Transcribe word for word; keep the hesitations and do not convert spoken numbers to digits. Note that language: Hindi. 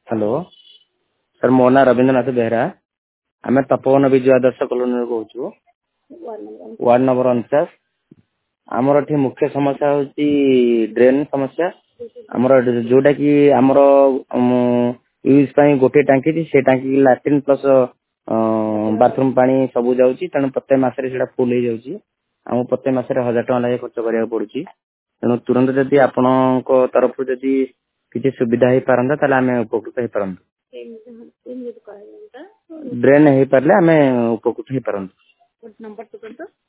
हेलो सर मो ना रवींद्रनाथ बेहरा आम तपोवन विजय आदर्श कॉलोनी कहूँ वार्ड नंबर उनचास आमर एठी मुख्य समस्या होची ड्रेन समस्या आमर जोटा कि आमर यूज पाई गोटे टांकी थी से टांकी लैट्रिन प्लस बाथरूम पानी सब जाउची तेणु प्रत्येक मासरे सेटा फुल हो जाउची आम प्रत्येक मासरे हजार टका लागे खर्च करिया पड़ुची तेणु तुरंत जदि आपणक तरफ जदि किसी सुविधा हो पारंता ताले आमे उपकृत हो पारंतु ड्रेन हो पारले आमे उपकृत हो पारंतु।